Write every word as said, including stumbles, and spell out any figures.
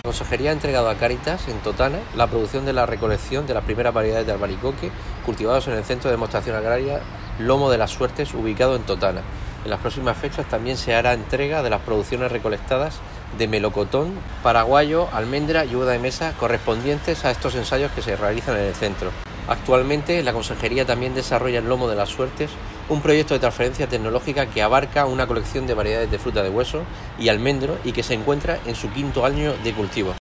La Consejería ha entregado a Cáritas, en Totana, la producción de la recolección de las primeras variedades de albaricoque cultivados en el Centro de Demostración Agraria Lomo de las Suertes, ubicado en Totana. En las próximas fechas también se hará entrega de las producciones recolectadas de melocotón, paraguayo, almendra y uva de mesa correspondientes a estos ensayos que se realizan en el centro. Actualmente, la Consejería también desarrolla en Lomo de las Suertes un proyecto de transferencia tecnológica que abarca una colección de variedades de fruta de hueso y almendro y que se encuentra en su quinto año de cultivo.